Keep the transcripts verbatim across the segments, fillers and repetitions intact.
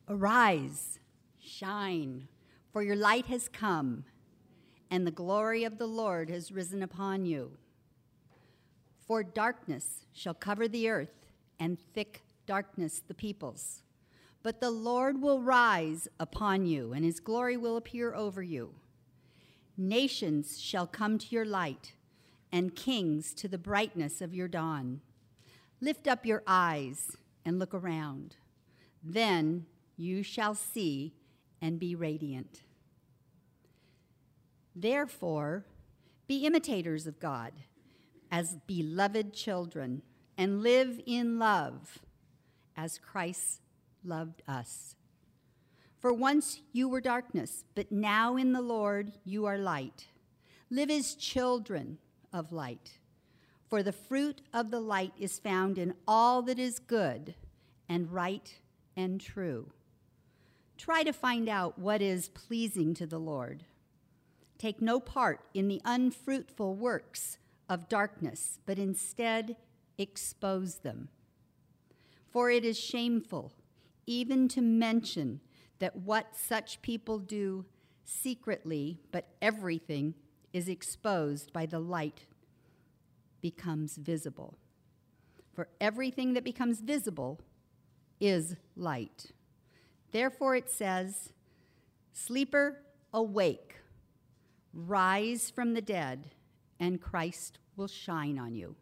Arise, shine, for your light has come, and the glory of the Lord has risen upon you. For darkness shall cover the earth, and thick darkness the peoples. But the Lord will rise upon you, and his glory will appear over you. Nations shall come to your light, and kings to the brightness of your dawn. Lift up your eyes and look around. Then you shall see and be radiant. Therefore, be imitators of God as beloved children, and live in love as Christ loved us. For once you were darkness, but now in the Lord you are light. Live as children of light. For the fruit of the light is found in all that is good and right and true. Try to find out what is pleasing to the Lord. Take no part in the unfruitful works of darkness, but instead expose them. For it is shameful even to mention that what such people do secretly, but everything is exposed by the light becomes visible. For everything that becomes visible is light. Therefore it says, sleeper, awake, rise from the dead, and Christ will shine on you.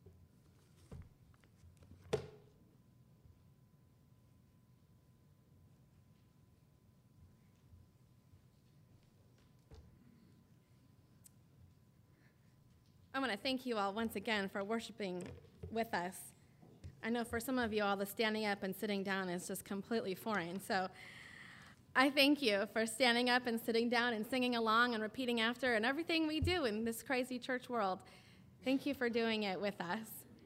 I want to thank you all once again for worshiping with us. I know for some of you all, the standing up and sitting down is just completely foreign. So I thank you for standing up and sitting down and singing along and repeating after and everything we do in this crazy church world. Thank you for doing it with us.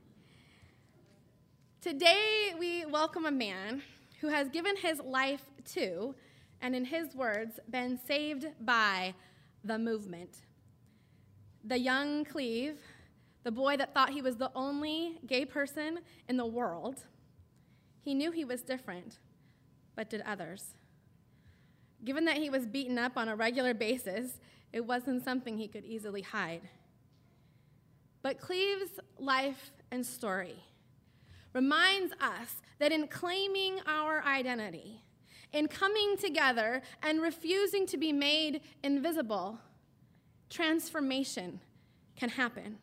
Today, we welcome a man who has given his life to, and in his words, been saved by the movement. The young Cleve, the boy that thought he was the only gay person in the world, he knew he was different, but did others. Given that he was beaten up on a regular basis, it wasn't something he could easily hide. But Cleve's life and story reminds us that in claiming our identity, in coming together and refusing to be made invisible, transformation can happen.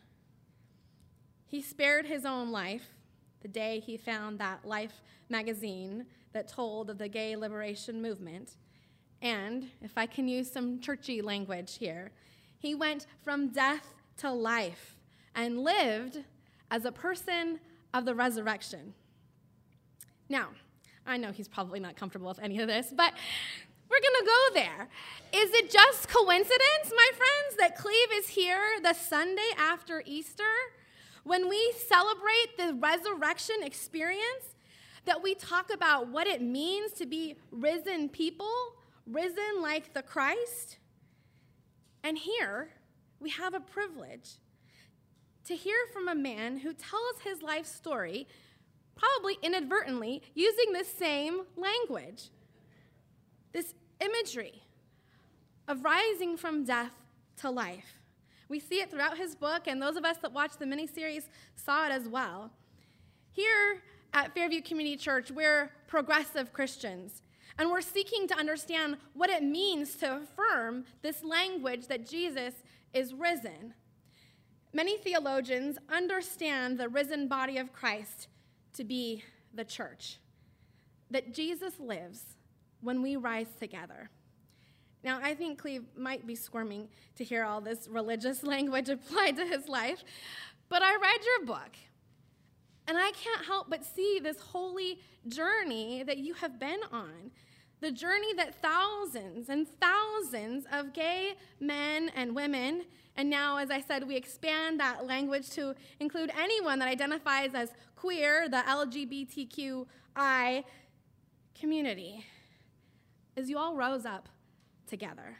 He spared his own life the day he found that Life magazine that told of the gay liberation movement. And, if I can use some churchy language here, he went from death to life and lived as a person of the resurrection. Now, I know he's probably not comfortable with any of this, but we're going to go there. Is it just coincidence, my friends, that Cleve is here the Sunday after Easter when we celebrate the resurrection experience, that we talk about what it means to be risen people, risen like the Christ? And here we have a privilege to hear from a man who tells his life story, probably inadvertently, using the same language. This imagery of rising from death to life. We see it throughout his book, and those of us that watched the miniseries saw it as well. Here at Fairview Community Church, we're progressive Christians, and we're seeking to understand what it means to affirm this language that Jesus is risen. Many theologians understand the risen body of Christ to be the church, that Jesus lives when we rise together. Now, I think Cleve might be squirming to hear all this religious language applied to his life, but I read your book, and I can't help but see this holy journey that you have been on, the journey that thousands and thousands of gay men and women, and now, as I said, we expand that language to include anyone that identifies as queer, the L G B T Q I community, as you all rose up together.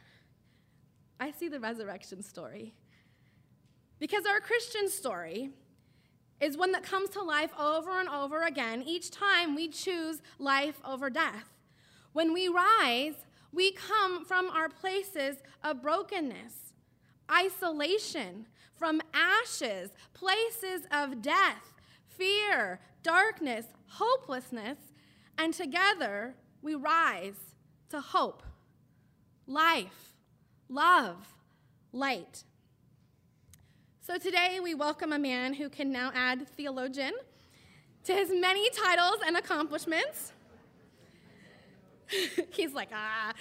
I see the resurrection story. Because our Christian story is one that comes to life over and over again each time we choose life over death. When we rise, we come from our places of brokenness, isolation, from ashes, places of death, fear, darkness, hopelessness, and together we rise to hope, life, love, light. So today we welcome a man who can now add theologian to his many titles and accomplishments. He's like, ah.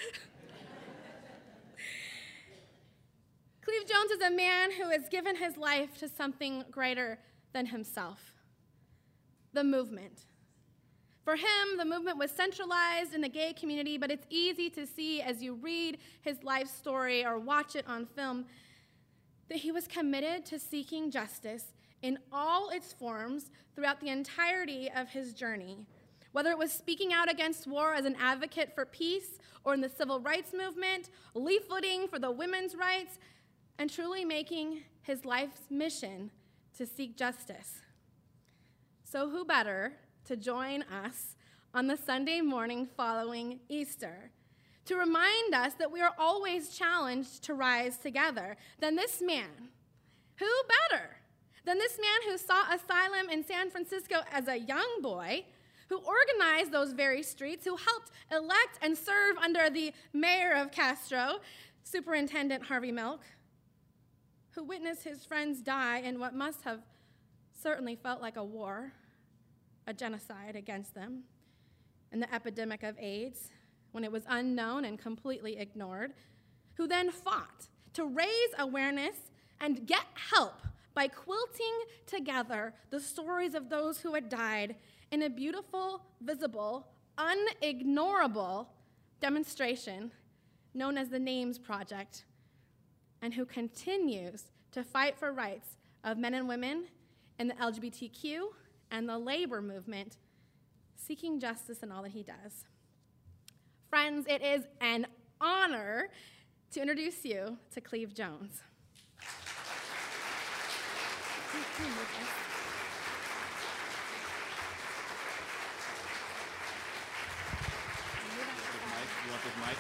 Cleve Jones is a man who has given his life to something greater than himself, the movement. For him, the movement was centralized in the gay community, but it's easy to see as you read his life story or watch it on film that he was committed to seeking justice in all its forms throughout the entirety of his journey. Whether it was speaking out against war as an advocate for peace or in the civil rights movement, leafleting for the women's rights, and truly making his life's mission to seek justice. So who better to join us on the Sunday morning following Easter to remind us that we are always challenged to rise together than this man? Who better than this man who sought asylum in San Francisco as a young boy, who organized those very streets, who helped elect and serve under the mayor of Castro, Superintendent Harvey Milk, who witnessed his friends die in what must have certainly felt like a war, a genocide against them, and the epidemic of AIDS, when it was unknown and completely ignored, who then fought to raise awareness and get help by quilting together the stories of those who had died in a beautiful, visible, unignorable demonstration known as the Names Project, and who continues to fight for rights of men and women in the L G B T Q and the labor movement, seeking justice in all that he does. Friends, it is an honor to introduce you to Cleve Jones. You want this mic?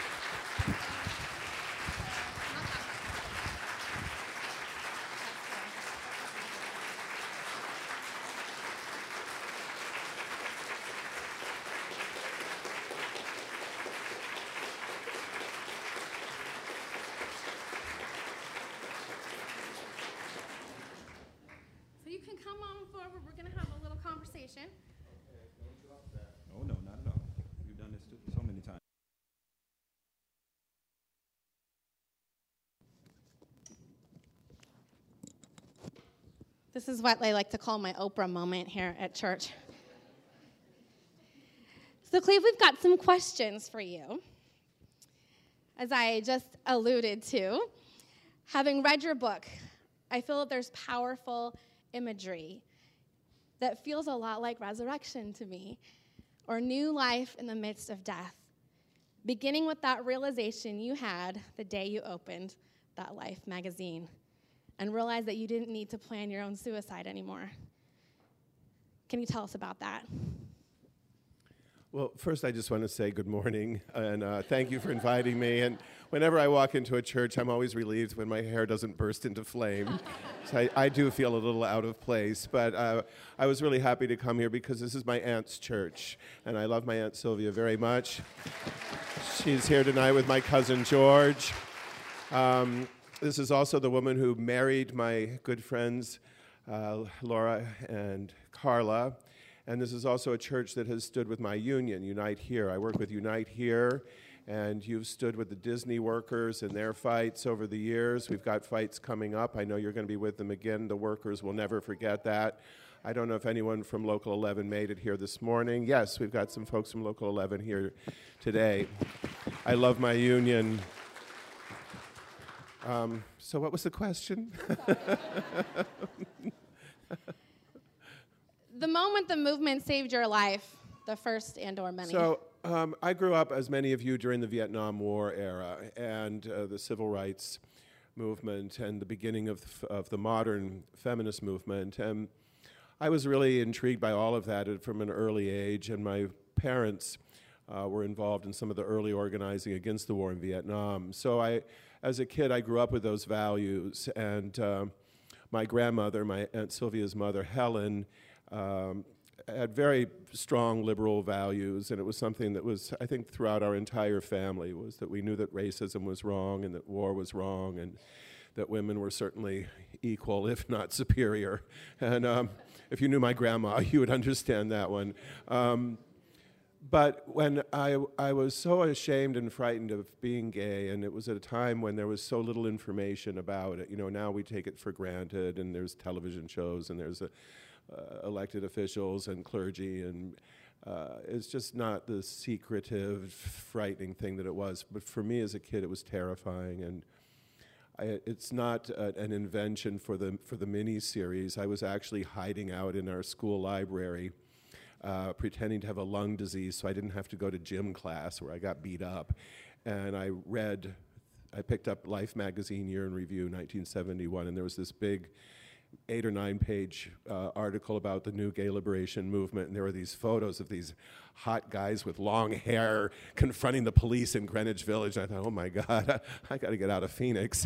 So you can come on forward. We're going to have a little conversation. Oh, no, not at all. We've done this too, so many times. This is what I like to call my Oprah moment here at church. So, Cleve, we've got some questions for you. As I just alluded to, having read your book, I feel that there's powerful imagery that feels a lot like resurrection to me, or new life in the midst of death, beginning with that realization you had the day you opened that Life magazine and realized that you didn't need to plan your own suicide anymore. Can you tell us about that? Well, first, I just want to say good morning, and uh, thank you for inviting me. And whenever I walk into a church, I'm always relieved when my hair doesn't burst into flame. So I, I do feel a little out of place, but uh, I was really happy to come here because this is my aunt's church, and I love my Aunt Sylvia very much. She's here tonight with my cousin George. Um, this is also the woman who married my good friends, uh, Laura and Carla. And this is also a church that has stood with my union, Unite Here. I work with Unite Here, and you've stood with the Disney workers in their fights over the years. We've got fights coming up. I know you're going to be with them again. The workers will never forget that. I don't know if anyone from Local eleven made it here this morning. Yes, we've got some folks from Local eleven here today. I love my union. Um, so what was the question? The moment the movement saved your life, the first and or many. So um, I grew up, as many of you, during the Vietnam War era and uh, the civil rights movement and the beginning of the, of the modern feminist movement. And I was really intrigued by all of that from an early age. And my parents uh, were involved in some of the early organizing against the war in Vietnam. So I, as a kid, I grew up with those values. And um, my grandmother, my Aunt Sylvia's mother, Helen, um, had very strong liberal values, and it was something that was, I think, throughout our entire family, was that we knew that racism was wrong and that war was wrong and that women were certainly equal, if not superior. And um, if you knew my grandma, you would understand that one. Um, but when I, I was so ashamed and frightened of being gay, and it was at a time when there was so little information about it. You know, now we take it for granted, and there's television shows, and there's a, uh, elected officials and clergy, and uh, it's just not the secretive, frightening thing that it was. But for me as a kid, it was terrifying, and I, it's not a, an invention for the for the mini-series. I was actually hiding out in our school library, uh, pretending to have a lung disease so I didn't have to go to gym class where I got beat up. And I read, I picked up Life magazine Year in Review, nineteen seventy-one, and there was this big eight or nine page uh, article about the new gay liberation movement, and there were these photos of these hot guys with long hair confronting the police in Greenwich Village. And I thought, oh my God, I, I got to get out of Phoenix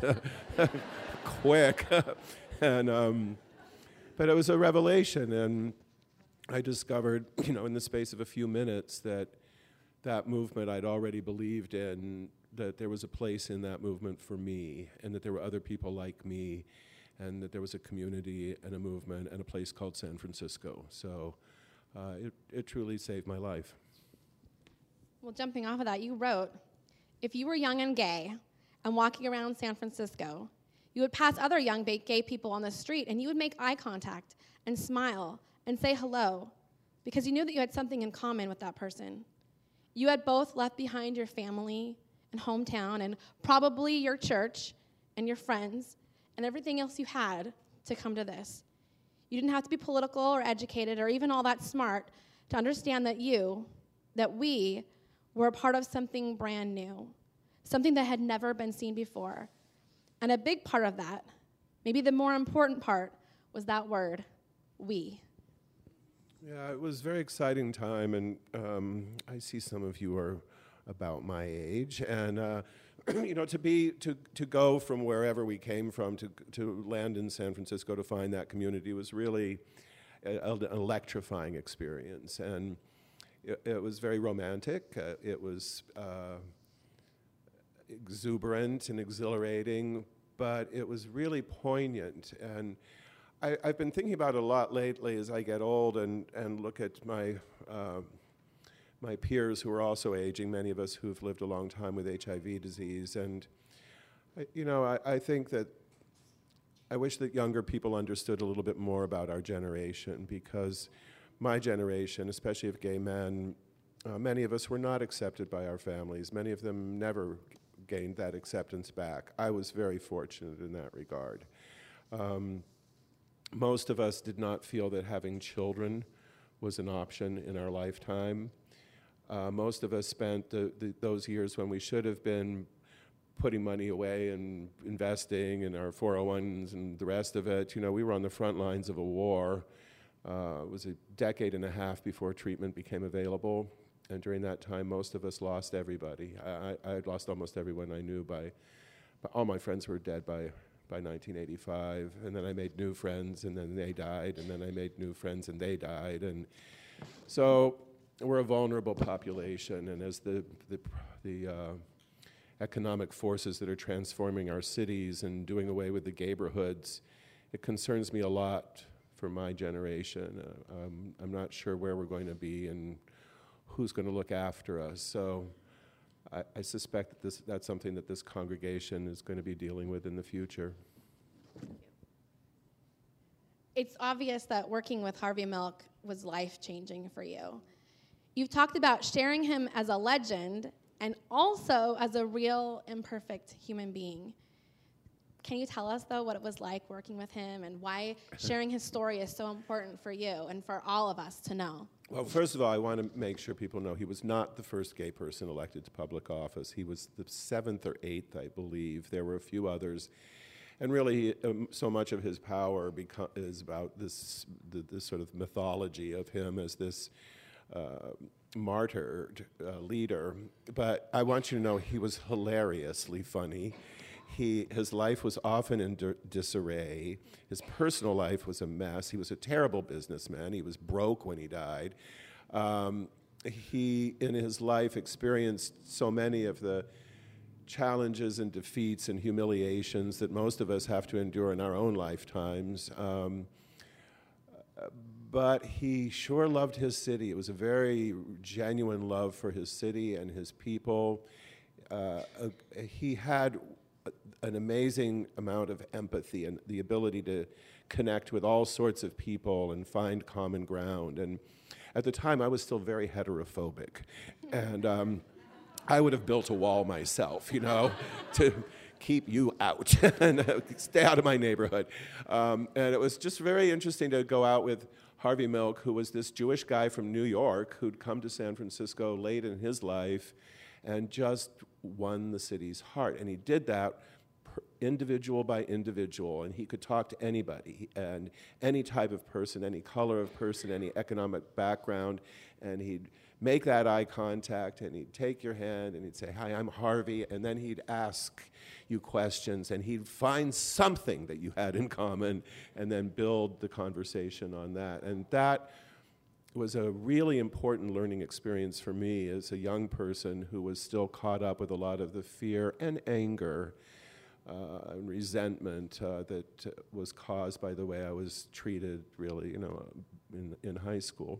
quick. and um, but it was a revelation, and I discovered, you know, in the space of a few minutes that that movement I'd already believed in, that there was a place in that movement for me, and that there were other people like me, and that there was a community and a movement and a place called San Francisco. So uh, it, it truly saved my life. Well, jumping off of that, you wrote, if you were young and gay and walking around San Francisco, you would pass other young gay people on the street, and you would make eye contact and smile and say hello, because you knew that you had something in common with that person. You had both left behind your family and hometown and probably your church and your friends and everything else you had to come to this. You didn't have to be political or educated or even all that smart to understand that you, that we, were a part of something brand new, something that had never been seen before. And a big part of that, maybe the more important part, was that word, we. Yeah, it was a very exciting time, and um, I see some of you are about my age, and uh, you know, to be to to go from wherever we came from to to land in San Francisco to find that community was really a, a, an electrifying experience, and it, it was very romantic. Uh, it was uh, exuberant and exhilarating, but it was really poignant. And I, I've been thinking about it a lot lately as I get old and and look at my. Uh, my peers who are also aging, many of us who've lived a long time with H I V disease. And, I, you know, I, I think that I wish that younger people understood a little bit more about our generation, because my generation, especially of gay men, uh, many of us were not accepted by our families. Many of them never gained that acceptance back. I was very fortunate in that regard. Um, most of us did not feel that having children was an option in our lifetime. Uh, most of us spent the, the, those years when we should have been putting money away and investing in our four oh ones and the rest of it. You know, we were on the front lines of a war. Uh, it was a decade and a half before treatment became available. And during that time, most of us lost everybody. I, I had lost almost everyone I knew by, by, all my friends were dead by, by nineteen eighty-five. And then I made new friends, and then they died. And then I made new friends, and they died. And so we're a vulnerable population, and as the the, the uh, economic forces that are transforming our cities and doing away with the neighborhoods, it concerns me a lot for my generation. Uh, um, I'm not sure where we're going to be and who's going to look after us. So I, I suspect that this, that's something that this congregation is going to be dealing with in the future. It's obvious that working with Harvey Milk was life-changing for you. You've talked about sharing him as a legend and also as a real, imperfect human being. Can you tell us, though, what it was like working with him and why sharing his story is so important for you and for all of us to know? Well, first of all, I want to make sure people know he was not the first gay person elected to public office. He was the seventh or eighth, I believe. There were a few others. And really, um, so much of his power beco- is about this, the, this sort of mythology of him as this uh, martyred uh, leader. But I want you to know he was hilariously funny. He, his life was often in di- disarray. His personal life was a mess. He was a terrible businessman. He was broke when he died. Um, he, in his life, experienced so many of the challenges and defeats and humiliations that most of us have to endure in our own lifetimes. Um, but he sure loved his city. It was a very genuine love for his city and his people. Uh, uh, he had an amazing amount of empathy and the ability to connect with all sorts of people and find common ground. And at the time, I was still very heterophobic. And um, I would have built a wall myself, you know, to keep you out and uh, stay out of my neighborhood. Um, and it was just very interesting to go out with Harvey Milk, who was this Jewish guy from New York who'd come to San Francisco late in his life and just won the city's heart. And he did that individual by individual, and he could talk to anybody, and any type of person, any color of person, any economic background, and he'd make that eye contact, and he'd take your hand, and he'd say, "Hi, I'm Harvey," and then he'd ask you questions, and he'd find something that you had in common, and then build the conversation on that. And that was a really important learning experience for me as a young person who was still caught up with a lot of the fear and anger uh, and resentment uh, that uh, was caused by the way I was treated, really, you know, in, in high school.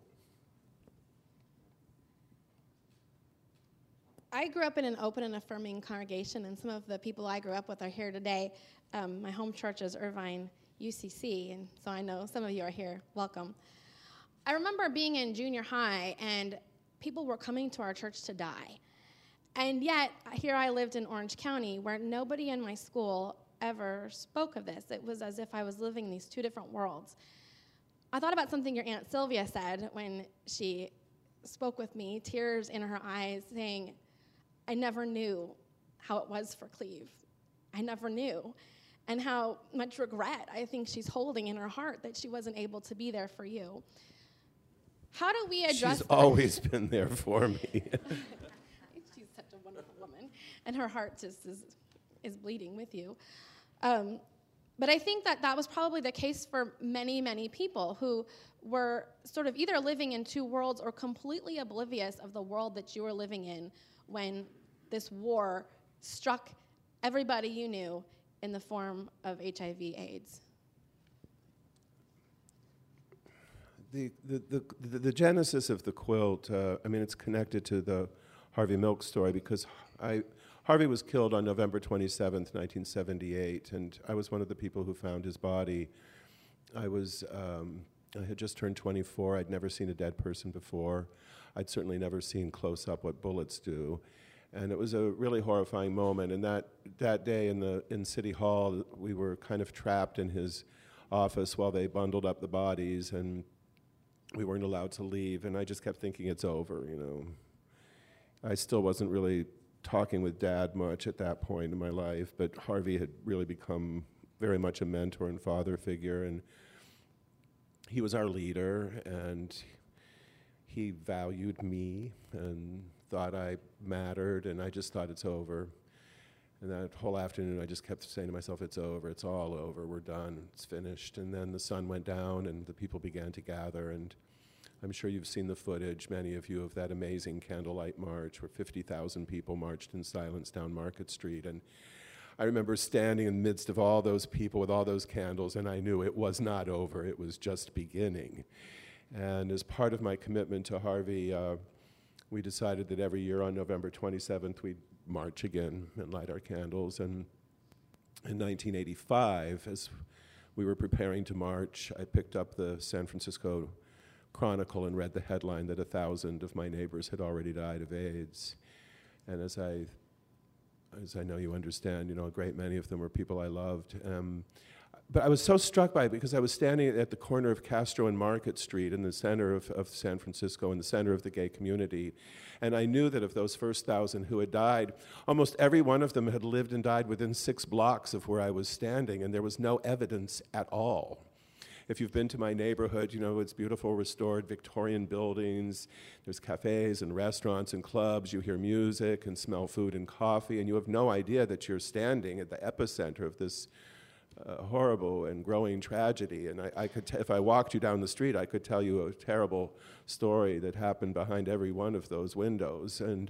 I grew up in an open and affirming congregation, and some of the people I grew up with are here today. Um, my home church is Irvine U C C, and so I know some of you are here. Welcome. I remember being in junior high, and people were coming to our church to die. And yet, here I lived in Orange County, where nobody in my school ever spoke of this. It was as if I was living these two different worlds. I thought about something your Aunt Sylvia said when she spoke with me, tears in her eyes, saying, "I never knew how it was for Cleve. I never knew." And how much regret I think she's holding in her heart that she wasn't able to be there for you. How do we address She's this? always been there for me. She's such a wonderful woman, and her heart just is, is bleeding with you. Um, but I think that that was probably the case for many, many people who were sort of either living in two worlds or completely oblivious of the world that you were living in when this war struck everybody you knew in the form of H I V AIDS. The, the, the, the, the genesis of the quilt, uh, I mean, it's connected to the Harvey Milk story because I, Harvey was killed on November twenty-seventh, nineteen seventy-eight, and I was one of the people who found his body. I was, um, I had just turned twenty-four. I'd never seen a dead person before. I'd certainly never seen close up what bullets do. And it was a really horrifying moment. And that, that day in the in City Hall, we were kind of trapped in his office while they bundled up the bodies, and we weren't allowed to leave. And I just kept thinking, it's over, you know. I still wasn't really talking with Dad much at that point in my life, but Harvey had really become very much a mentor and father figure, and he was our leader, and he valued me and thought I mattered, and I just thought it's over. And that whole afternoon, I just kept saying to myself, it's over, it's all over, we're done, it's finished. And then the sun went down, and the people began to gather, and I'm sure you've seen the footage, many of you, of that amazing candlelight march where fifty thousand people marched in silence down Market Street. And I remember standing in the midst of all those people with all those candles, and I knew it was not over, it was just beginning. And as part of my commitment to Harvey, uh, we decided that every year on November twenty-seventh, we'd march again and light our candles. And in nineteen eighty-five, as we were preparing to march, I picked up the San Francisco Chronicle and read the headline that a thousand of my neighbors had already died of AIDS. And as I, as I know you understand, you know, a great many of them were people I loved. Um, But I was so struck by it because I was standing at the corner of Castro and Market Street in the center of, of San Francisco, in the center of the gay community. And I knew that of those first thousand who had died, almost every one of them had lived and died within six blocks of where I was standing, and there was no evidence at all. if you've been to my neighborhood, you know it's beautiful, restored Victorian buildings. There's cafes and restaurants and clubs. You hear music and smell food and coffee, and you have no idea that you're standing at the epicenter of this uh, horrible and growing tragedy. And I, I could, t- if I walked you down the street, I could tell you a terrible story that happened behind every one of those windows. And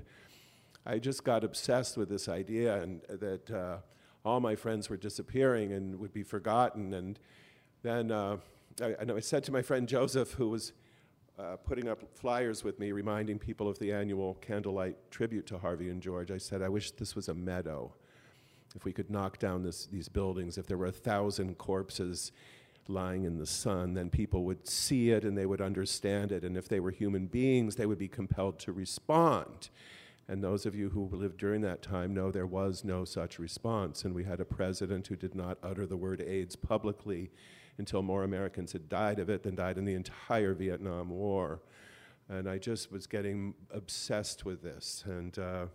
I just got obsessed with this idea, and that uh, all my friends were disappearing and would be forgotten. And then uh, I, I, know I said to my friend Joseph, who was uh, putting up flyers with me, reminding people of the annual candlelight tribute to Harvey and George, I said, I wish this was a meadow. If we could knock down this, these buildings, if there were a thousand corpses lying in the sun, then people would see it and they would understand it. And if they were human beings, they would be compelled to respond. And those of you who lived during that time know there was no such response. And we had a president who did not utter the word AIDS publicly until more Americans had died of it than died in the entire Vietnam War. And I just was getting obsessed with this. And uh,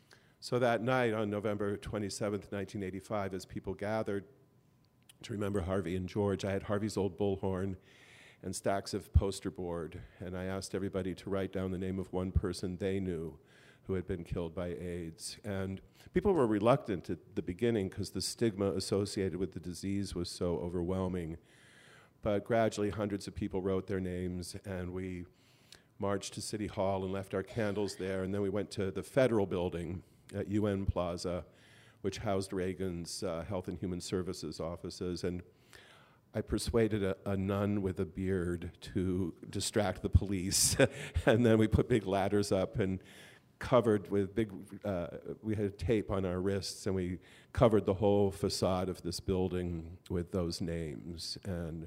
so that night on November twenty-seventh, nineteen eighty-five, as people gathered to remember Harvey and George, I had Harvey's old bullhorn and stacks of poster board. And I asked everybody to write down the name of one person they knew who had been killed by AIDS. And people were reluctant at the beginning because the stigma associated with the disease was so overwhelming. But gradually, hundreds of people wrote their names, and we marched to City Hall and left our candles there, and then we went to the Federal Building at U N Plaza, which housed Reagan's uh, Health and Human Services offices, and I persuaded a, a nun with a beard to distract the police, and then we put big ladders up and covered with big, uh, we had tape on our wrists, and we covered the whole facade of this building with those names. And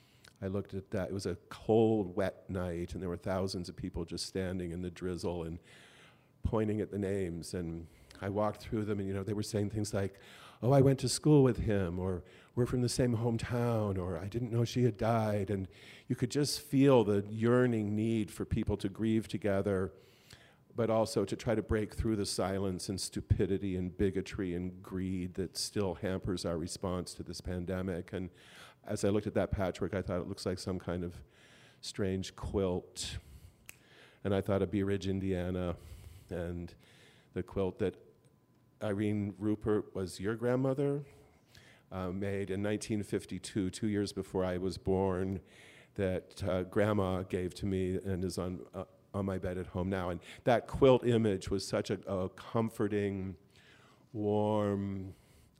I looked at that. It was a cold, wet night, and there were thousands of people just standing in the drizzle and pointing at the names. And I walked through them, and you know, they were saying things like, oh, I went to school with him, or we're from the same hometown, or I didn't know she had died. And you could just feel the yearning need for people to grieve together, but also to try to break through the silence and stupidity and bigotry and greed that still hampers our response to this pandemic. And as I looked at that patchwork, I thought it looks like some kind of strange quilt. And I thought of Bee Ridge, Indiana, and the quilt that Irene Rupert was your grandmother, uh, made in nineteen fifty-two, two years before I was born, that uh, Grandma gave to me and is on uh, on my bed at home now. And that quilt image was such a, a comforting, warm,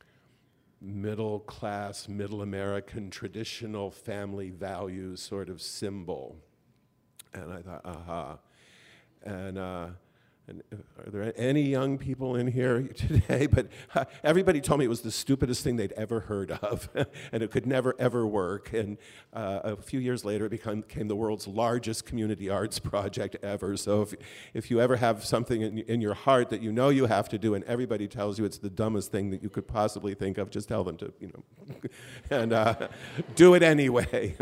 middle-class, middle American, traditional family values sort of symbol. And I thought, aha. And, uh, and are there any young people in here today? But uh, everybody told me it was the stupidest thing they'd ever heard of, and it could never, ever work. And uh, a few years later, it became, became the world's largest community arts project ever. So if, if you ever have something in, in your heart that you know you have to do, and everybody tells you it's the dumbest thing that you could possibly think of, just tell them to, you know, and uh, do it anyway.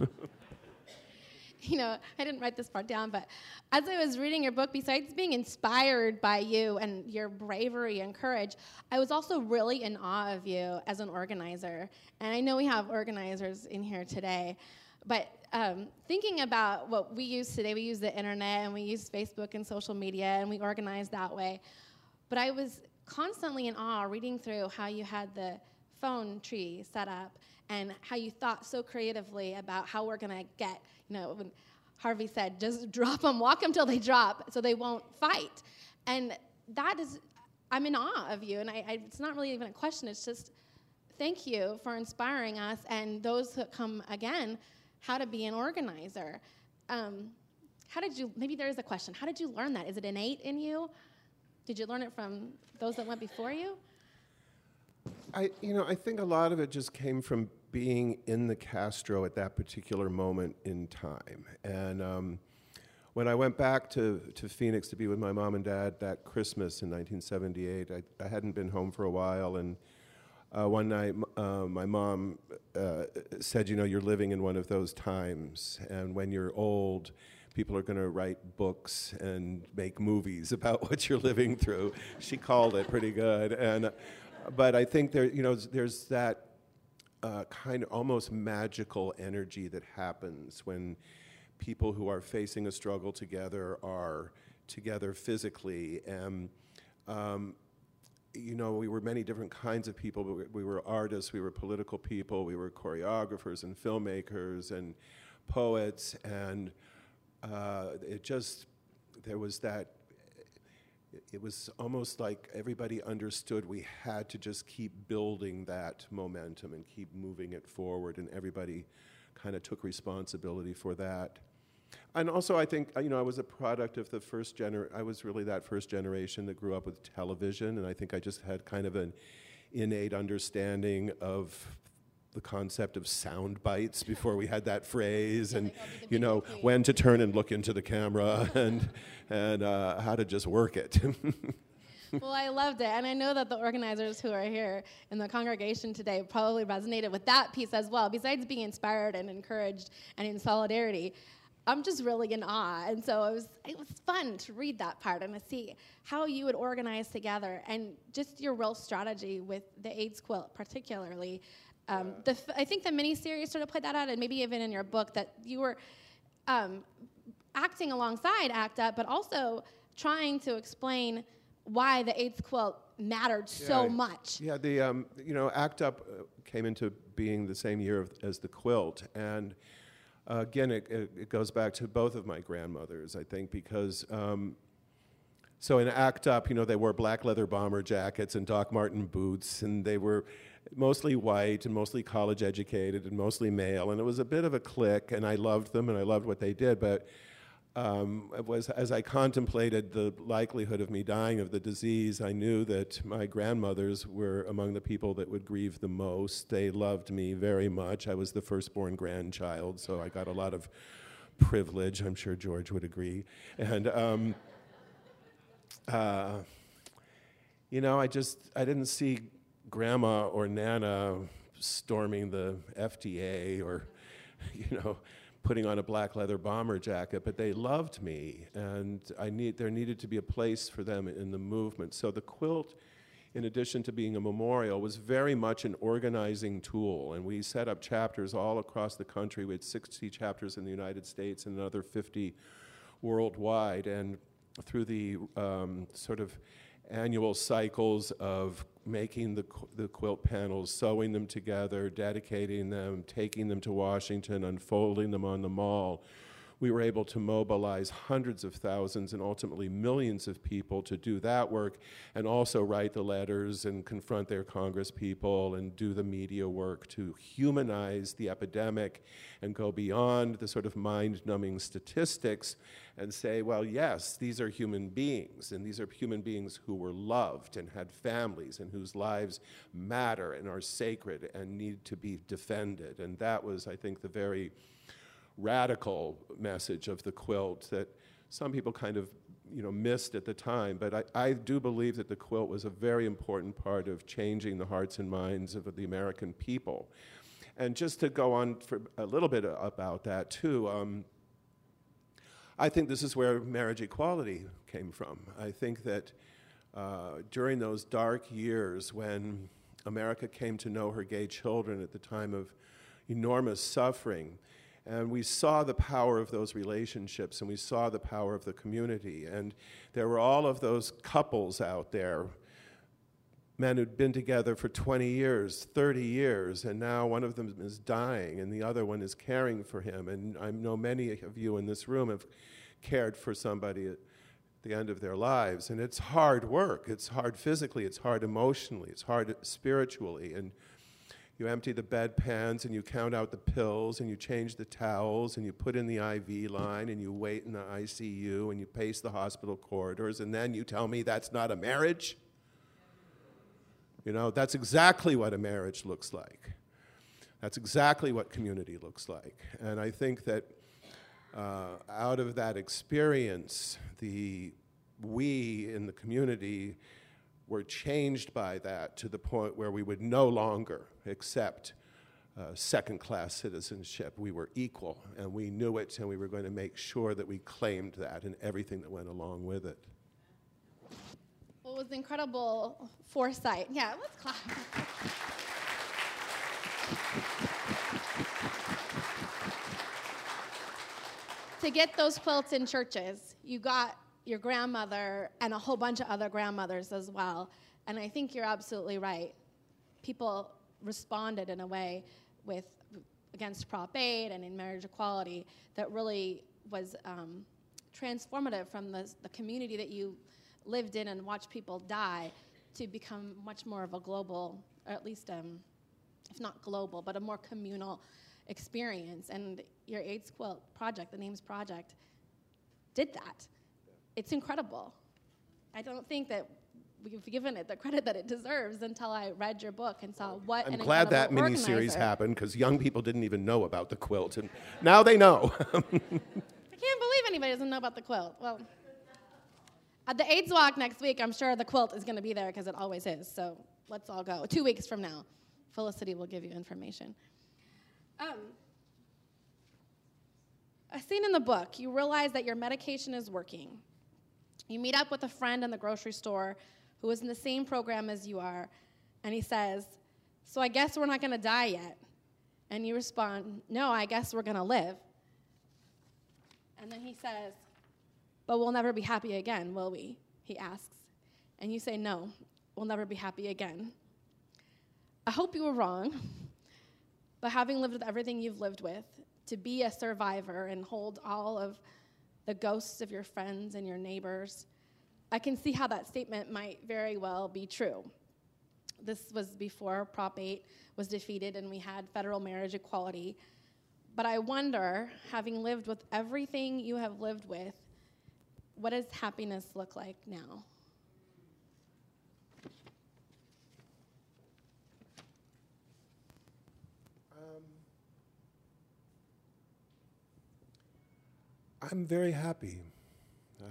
You know, I didn't write this part down, but as I was reading your book, besides being inspired by you and your bravery and courage, I was also really in awe of you as an organizer. And I know we have organizers in here today, but um, thinking about what we use today, we use the internet and we use Facebook and social media and we organize that way. But I was constantly in awe reading through how you had the phone tree set up and how you thought so creatively about how we're going to get, you know, when Harvey said, just drop them, walk them till they drop so they won't fight. And that is, I'm in awe of you. And I, I, it's not really even a question. It's just thank you for inspiring us and those that come again, how to be an organizer. Um, how did you, maybe there is a question, how did you learn that? Is it innate in you? Did you learn it from those that went before you? I, you know, I think a lot of it just came from being in the Castro at that particular moment in time. And um, when I went back to, to Phoenix to be with my mom and dad that Christmas in nineteen seventy-eight, I, I hadn't been home for a while, and uh, one night uh, my mom uh, said, you know, you're living in one of those times, and when you're old, people are going to write books and make movies about what you're living through. She called it pretty good. And, but I think there, you know, there's that uh, kind of almost magical energy that happens when people who are facing a struggle together are together physically. And, um, you know, we were many different kinds of people, but we, we were artists, we were political people, we were choreographers and filmmakers and poets, and uh, it just, there was that, it was almost like everybody understood we had to just keep building that momentum and keep moving it forward, and everybody kind of took responsibility for that. And also, I think, you know, I was a product of the first gener. I was really that first generation that grew up with television, and I think I just had kind of an innate understanding of the concept of sound bites before we had that phrase, and you know, when to turn and look into the camera, and and uh, how to just work it. Well, I loved it, and I know that the organizers who are here in the congregation today probably resonated with that piece as well. Besides being inspired and encouraged and in solidarity, I'm just really in awe, and so it was it was fun to read that part and to see how you would organize together, and just your real strategy with the AIDS quilt, particularly. Um, yeah. the f- I think the miniseries sort of played that out, and maybe even in your book, that you were um, acting alongside ACT UP, but also trying to explain why the AIDS quilt mattered yeah, so much. Yeah, the um, you know ACT UP came into being the same year of, as the quilt, and. Uh, again, it, it, it goes back to both of my grandmothers, I think, because, um, so in ACT UP, you know, they wore black leather bomber jackets and Doc Marten boots, and they were mostly white and mostly college educated and mostly male, and it was a bit of a clique, and I loved them and I loved what they did, but um, it was, as I contemplated the likelihood of me dying of the disease, I knew that my grandmothers were among the people that would grieve the most. They loved me very much. I was the firstborn grandchild, so I got a lot of privilege. I'm sure George would agree. And, um, uh, you know, I just, I didn't see Grandma or Nana storming the F D A or, you know, putting on a black leather bomber jacket, but they loved me, and I need, there needed to be a place for them in the movement. So the quilt, in addition to being a memorial, was very much an organizing tool, and we set up chapters all across the country. We had sixty chapters in the United States and another fifty worldwide, and through the um, sort of annual cycles of making the, qu- the quilt panels, sewing them together, dedicating them, taking them to Washington, unfolding them on the mall, we were able to mobilize hundreds of thousands and ultimately millions of people to do that work, and also write the letters and confront their Congress people and do the media work to humanize the epidemic and go beyond the sort of mind-numbing statistics and say, well, yes, these are human beings, and these are human beings who were loved and had families and whose lives matter and are sacred and need to be defended. And that was, I think, the very radical message of the quilt that some people kind of, you know, missed at the time. But I, I do believe that the quilt was a very important part of changing the hearts and minds of the American people. And just to go on for a little bit about that, too, um, I think this is where marriage equality came from. I think that uh, during those dark years when America came to know her gay children at the time of enormous suffering, and we saw the power of those relationships, and we saw the power of the community. And there were all of those couples out there, men who'd been together for twenty years, thirty years, and now one of them is dying, and the other one is caring for him. And I know many of you in this room have cared for somebody at the end of their lives. And it's hard work. It's hard physically. It's hard emotionally. It's hard spiritually. And you empty the bedpans, and you count out the pills, and you change the towels, and you put in the I V line, and you wait in the I C U, and you pace the hospital corridors, and then you tell me that's not a marriage? You know, that's exactly what a marriage looks like. That's exactly what community looks like. And I think that uh, out of that experience, the we in the community were changed by that to the point where we would no longer accept uh, second-class citizenship. We were equal, and we knew it, and we were going to make sure that we claimed that and everything that went along with it. Well, it was incredible foresight. Yeah, let's clap. To get those quilts in churches, you got your grandmother and a whole bunch of other grandmothers as well. And I think you're absolutely right. People responded in a way with against Prop eight and in marriage equality that really was um, transformative from the, the community that you lived in and watched people die to become much more of a global, or at least, um, if not global, but a more communal experience. And your AIDS Quilt project, the NAMES project, did that. It's incredible. I don't think that we've given it the credit that it deserves until I read your book and saw what I'm an glad that incredible miniseries organizer. happened because young people didn't even know about the quilt, and now they know. I can't believe anybody doesn't know about the quilt. Well, at the AIDS Walk next week, I'm sure the quilt is going to be there because it always is. So let's all go. Two weeks from now, Felicity will give you information. Um, a scene in the book, you realize that your medication is working. You meet up with a friend in the grocery store who is in the same program as you are, and he says, "So I guess we're not going to die yet." And you respond, "No, I guess we're going to live." And then he says, "But we'll never be happy again, will we?" he asks. And you say, "No, we'll never be happy again." I hope you were wrong, but having lived with everything you've lived with, to be a survivor and hold all of the ghosts of your friends and your neighbors, I can see how that statement might very well be true. This was before Prop eight was defeated and we had federal marriage equality. But I wonder, having lived with everything you have lived with, what does happiness look like now? Um, I'm very happy. Uh,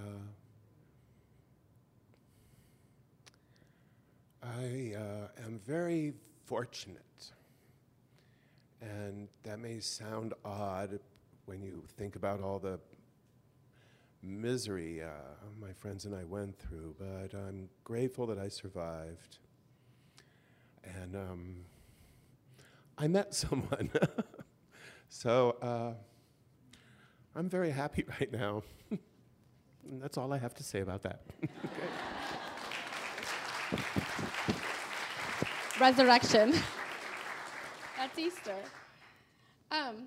I uh, am very fortunate. And that may sound odd when you think about all the misery uh, my friends and I went through, but I'm grateful that I survived. And um, I met someone. so uh, I'm very happy right now. And that's all I have to say about that. Resurrection. That's Easter. Um,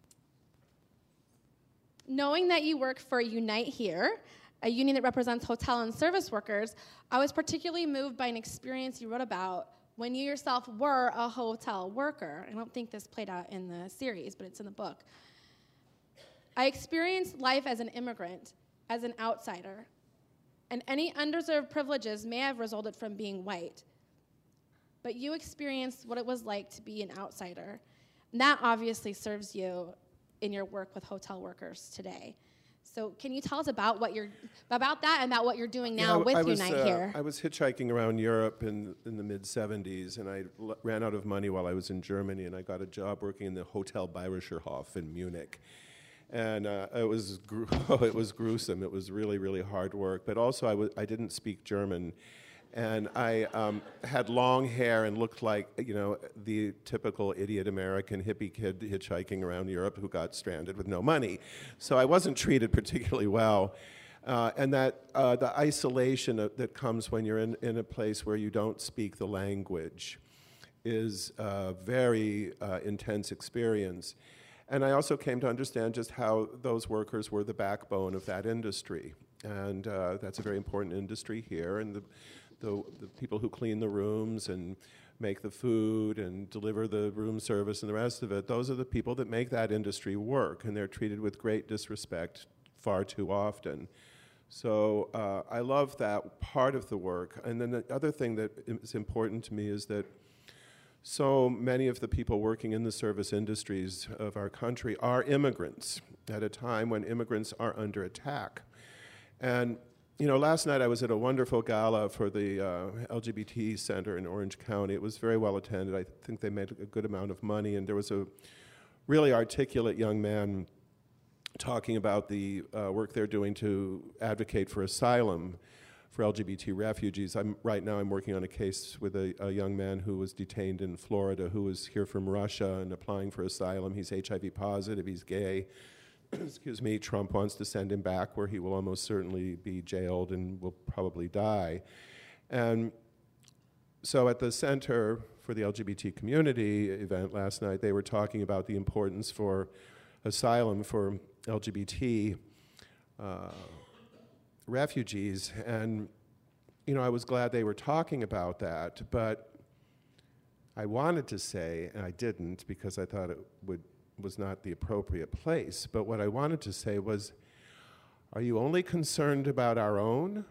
knowing that you work for Unite Here, a union that represents hotel and service workers, I was particularly moved by an experience you wrote about when you yourself were a hotel worker. I don't think this played out in the series, but it's in the book. I experienced life as an immigrant, as an outsider, and any undeserved privileges may have resulted from being white. But you experienced what it was like to be an outsider. And that obviously serves you in your work with hotel workers today. So can you tell us about what you're about that and about what you're doing now yeah, with I was, Unite uh, Here? I was hitchhiking around Europe in, in the mid seventies, and I l- ran out of money while I was in Germany, and I got a job working in the Hotel Bayerischer Hof in Munich. And uh, it was gru- oh, it was gruesome. It was really, really hard work. But also, I w- I didn't speak German. And I um, had long hair and looked like, you know, the typical idiot American hippie kid hitchhiking around Europe who got stranded with no money. So I wasn't treated particularly well. Uh, and that uh, the isolation of, that comes when you're in, in a place where you don't speak the language is a very uh, intense experience. And I also came to understand just how those workers were the backbone of that industry. And uh, that's a very important industry here. And the The, the people who clean the rooms and make the food and deliver the room service and the rest of it, those are the people that make that industry work, and they're treated with great disrespect far too often. So uh, I love that part of the work. And then the other thing that is important to me is that so many of the people working in the service industries of our country are immigrants at a time when immigrants are under attack. And you know, last night I was at a wonderful gala for the uh, L G B T Center in Orange County. It was very well attended. I think they made a good amount of money, and there was a really articulate young man talking about the uh, work they're doing to advocate for asylum for L G B T refugees. I'm, right now I'm working on a case with a, a young man who was detained in Florida who was here from Russia and applying for asylum. He's H I V positive, he's gay. Excuse me, Trump wants to send him back where he will almost certainly be jailed and will probably die. And so at the Center for the L G B T Community event last night, they were talking about the importance for asylum for L G B T uh, refugees. And, you know, I was glad they were talking about that, but I wanted to say, and I didn't because I thought it would was not the appropriate place, but what I wanted to say was, are you only concerned about our own?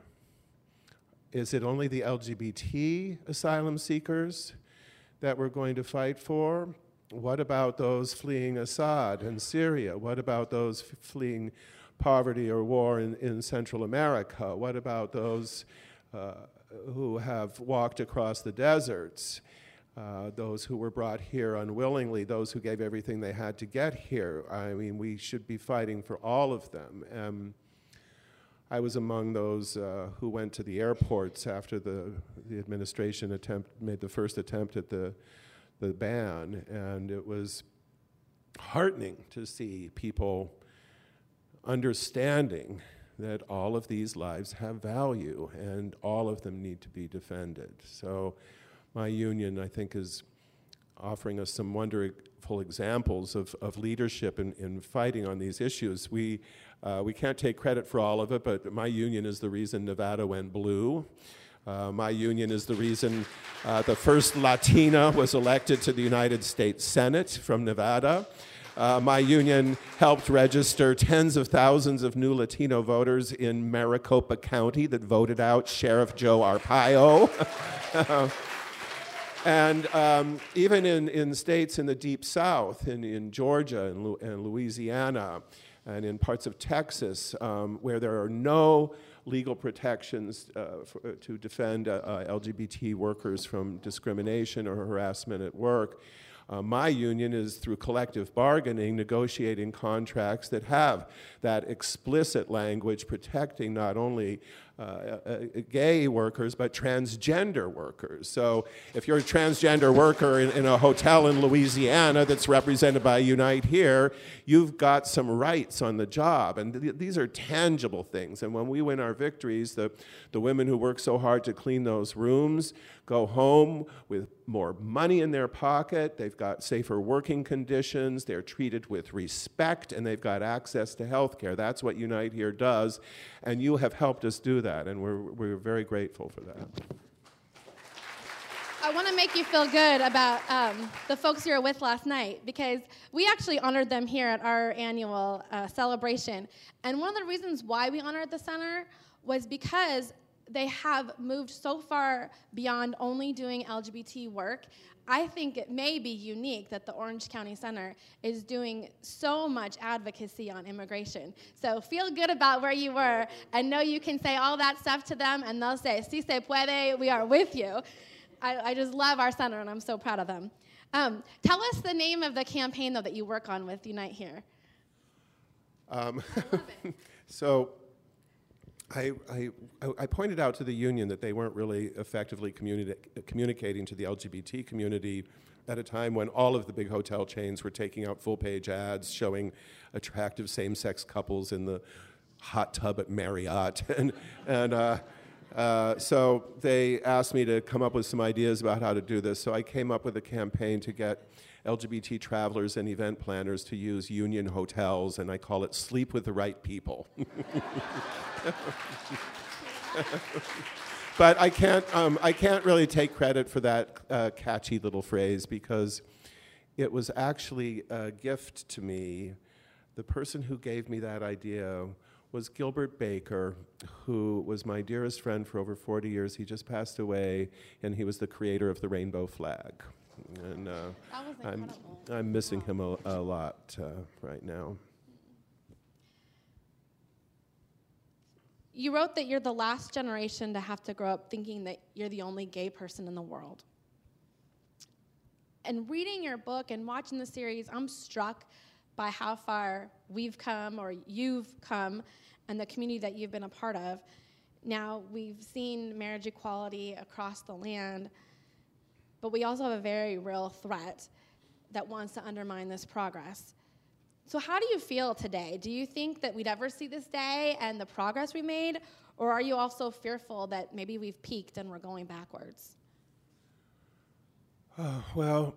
Is it only the L G B T asylum seekers that we're going to fight for? What about those fleeing Assad and Syria? What about those f- fleeing poverty or war in, in Central America? What about those uh, who have walked across the deserts? Uh, those who were brought here unwillingly, those who gave everything they had to get here. I mean, we should be fighting for all of them. Um, I was among those uh, who went to the airports after the, the administration attempt, made the first attempt at the, the ban, and it was heartening to see people understanding that all of these lives have value and all of them need to be defended. So my union, I think, is offering us some wonderful examples of, of leadership in, in fighting on these issues. We, uh, we can't take credit for all of it, but my union is the reason Nevada went blue. Uh, my union is the reason uh, the first Latina was elected to the United States Senate from Nevada. Uh, my union helped register tens of thousands of new Latino voters in Maricopa County that voted out Sheriff Joe Arpaio. And um, even in, in states in the Deep South, in, in Georgia and, Lu- and Louisiana, and in parts of Texas, um, where there are no legal protections uh, for, to defend uh, uh, L G B T workers from discrimination or harassment at work, Uh, my union is, through collective bargaining, negotiating contracts that have that explicit language protecting not only uh, uh, gay workers, but transgender workers. So if you're a transgender worker in, in a hotel in Louisiana that's represented by Unite Here, you've got some rights on the job. And th- these are tangible things. And when we win our victories, the, the women who work so hard to clean those rooms go home with more money in their pocket, they've got safer working conditions, they're treated with respect, and they've got access to health care. That's what Unite Here does, and you have helped us do that, and we're, we're very grateful for that. I want to make you feel good about um, the folks you were with last night, because we actually honored them here at our annual uh, celebration. And one of the reasons why we honored the center was because they have moved so far beyond only doing L G B T work. I think it may be unique that the Orange County Center is doing so much advocacy on immigration. So feel good about where you were and know you can say all that stuff to them and they'll say, si se puede, we are with you. I, I just love our center and I'm so proud of them. Um, tell us the name of the campaign, though, that you work on with Unite Here. Um, so I, I, I pointed out to the union that they weren't really effectively communi- communicating to the L G B T community at a time when all of the big hotel chains were taking out full-page ads showing attractive same-sex couples in the hot tub at Marriott. and and uh, uh, so they asked me to come up with some ideas about how to do this. So I came up with a campaign to get L G B T travelers and event planners to use union hotels, and I call it Sleep with the Right People. But I can't, um, I can't really take credit for that uh, catchy little phrase because it was actually a gift to me. The person who gave me that idea was Gilbert Baker, who was my dearest friend for over forty years. He just passed away, and he was the creator of the rainbow flag. And uh, That was I'm, incredible. I'm missing him a, a lot uh, right now. You wrote that you're the last generation to have to grow up thinking that you're the only gay person in the world. And reading your book and watching the series, I'm struck by how far we've come or you've come and the community that you've been a part of. Now, we've seen marriage equality across the land, but we also have a very real threat that wants to undermine this progress. So how do you feel today? Do you think that we'd ever see this day and the progress we made, or are you also fearful that maybe we've peaked and we're going backwards? Uh, well,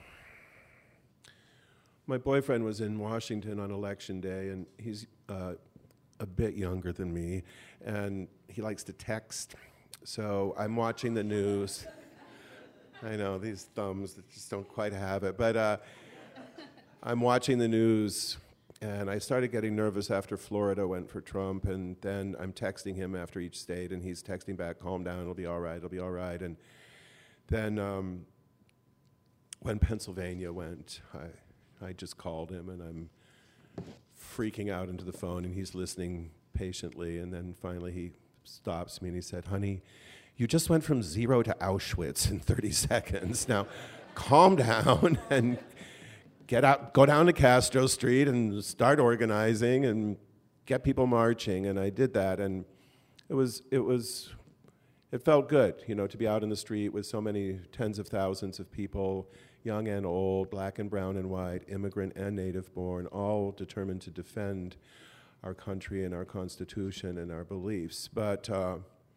my boyfriend was in Washington on Election Day, and he's uh, a bit younger than me, and he likes to text. So I'm watching the news. I know, these thumbs that just don't quite have it. But uh, I'm watching the news, and I started getting nervous after Florida went for Trump, and then I'm texting him after each state, and he's texting back, calm down, it'll be all right, it'll be all right. And then um, when Pennsylvania went, I, I just called him, and I'm freaking out into the phone, and he's listening patiently, and then finally he stops me, and he said, honey, you just went from zero to Auschwitz in thirty seconds. Now, calm down and get out, go down to Castro Street and start organizing and get people marching. And I did that, and it was, it was, it felt good, you know, to be out in the street with so many tens of thousands of people, young and old, black and brown and white, immigrant and native-born, all determined to defend our country and our Constitution and our beliefs. But uh,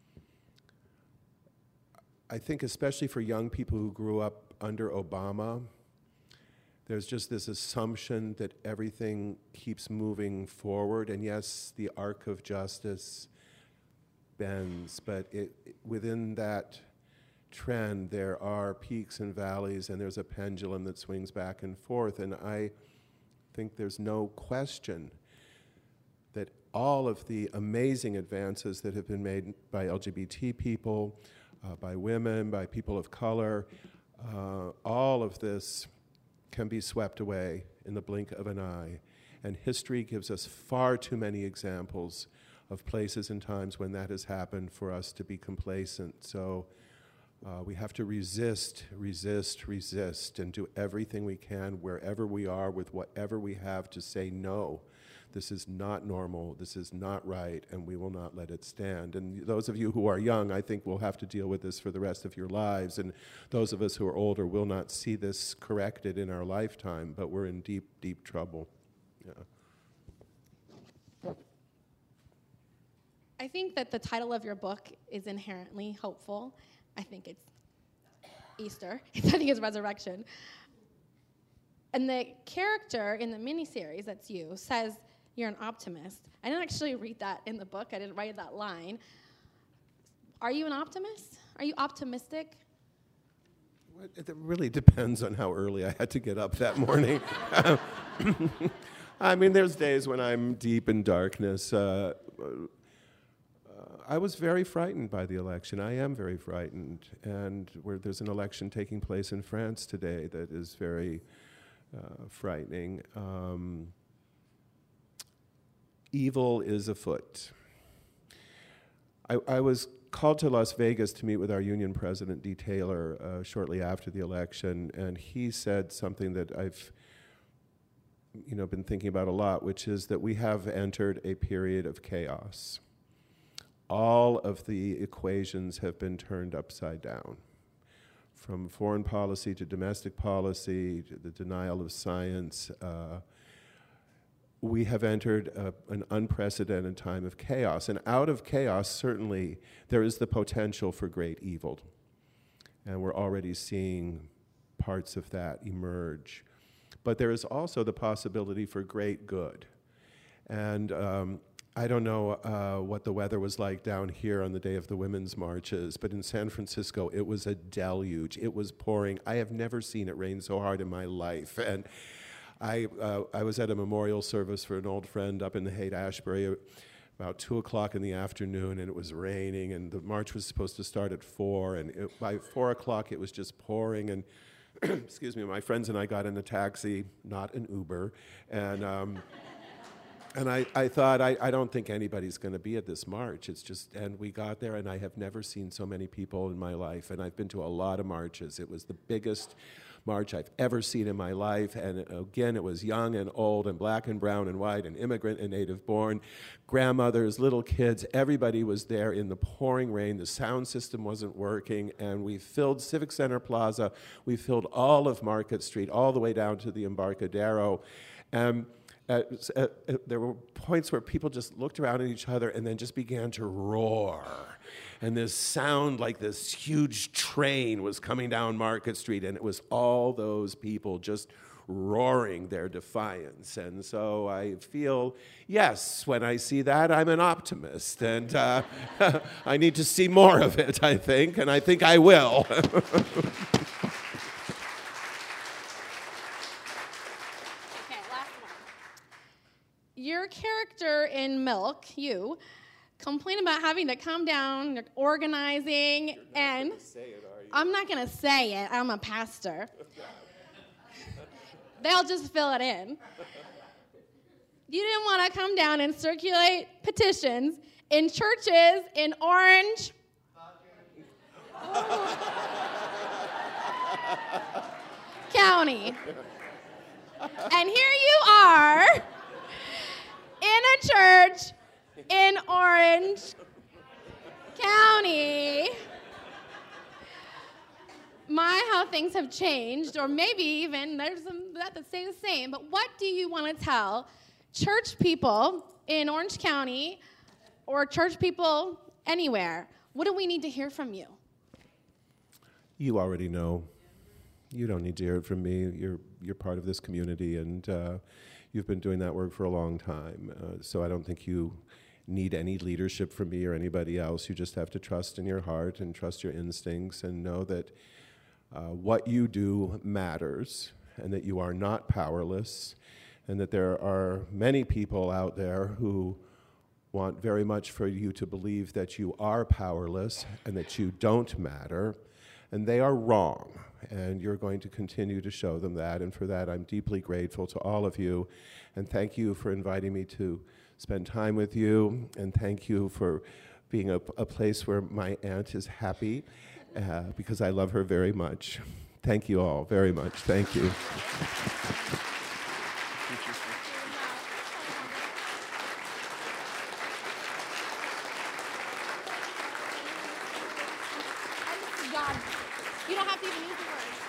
I think especially for young people who grew up under Obama, there's just this assumption that everything keeps moving forward. And yes, the arc of justice bends, but it, it, within that trend, there are peaks and valleys, and there's a pendulum that swings back and forth. And I think there's no question that all of the amazing advances that have been made by L G B T people, uh, by women, by people of color, uh, all of this can be swept away in the blink of an eye. And history gives us far too many examples of places and times when that has happened for us to be complacent. So uh, we have to resist, resist, resist, and do everything we can wherever we are with whatever we have to say no. This is not normal, this is not right, and we will not let it stand. And those of you who are young, I think will have to deal with this for the rest of your lives, and those of us who are older will not see this corrected in our lifetime, but we're in deep, deep trouble. Yeah. I think that the title of your book is inherently hopeful. I think it's Easter. I think it's resurrection. And the character in the miniseries, that's you, says you're an optimist. I didn't actually read that in the book. I didn't write that line. Are you an optimist? Are you optimistic? Well, it really depends on how early I had to get up that morning. I mean, there's days when I'm deep in darkness. Uh, uh, I was very frightened by the election. I am very frightened. And where there's an election taking place in France today that is very uh, frightening. Um, evil is afoot. I, I was called to Las Vegas to meet with our union president, Dee Taylor, uh, shortly after the election, and he said something that I've you know, been thinking about a lot, which is that we have entered a period of chaos. All of the equations have been turned upside down, from foreign policy to domestic policy to the denial of science. Uh, we have entered a, an unprecedented time of chaos. And out of chaos, certainly, there is the potential for great evil. And we're already seeing parts of that emerge. But there is also the possibility for great good. And um, I don't know uh, what the weather was like down here on the day of the women's marches, but in San Francisco, it was a deluge. It was pouring. I have never seen it rain so hard in my life. And I, uh, I was at a memorial service for an old friend up in the Haight-Ashbury about two o'clock in the afternoon, and it was raining, and the march was supposed to start at four, and it, by four o'clock it was just pouring, and excuse me, my friends and I got in a taxi, not an Uber, and um, and I, I thought, I, I don't think anybody's going to be at this march. It's just, and we got there, and I have never seen so many people in my life, and I've been to a lot of marches. It was the biggest march I've ever seen in my life. And again, it was young and old and black and brown and white and immigrant and native born, grandmothers, little kids, everybody was there in the pouring rain. The sound system wasn't working, and we filled Civic Center Plaza. We filled all of Market Street, all the way down to the Embarcadero. And at, at, at, there were points where people just looked around at each other and then just began to roar. And this sound like this huge train was coming down Market Street, and it was all those people just roaring their defiance. And so I feel, yes, when I see that, I'm an optimist. And uh, I need to see more of it, I think, and I think I will. Your character in Milk, you, complain about having to come down, organizing, and It, I'm not going to say it. I'm a pastor. They'll just fill it in. You didn't want to come down and circulate petitions in churches in Orange County. And here you are in a church in Orange County. My, how things have changed, or maybe even there's some that stay the same, but what do you want to tell church people in Orange County or church people anywhere? What do we need to hear from you? You already know. You don't need to hear it from me. You're, you're part of this community, and uh, you've been doing that work for a long time. Uh, so I don't think you need any leadership from me or anybody else. You just have to trust in your heart and trust your instincts and know that Uh, what you do matters, and that you are not powerless, and that there are many people out there who want very much for you to believe that you are powerless and that you don't matter, and they are wrong, and you're going to continue to show them that, and for that I'm deeply grateful to all of you, and thank you for inviting me to spend time with you, and thank you for being a, a place where my aunt is happy, Uh, because I love her very much. Thank you all very much. Thank you. God, you don't have to even use the words.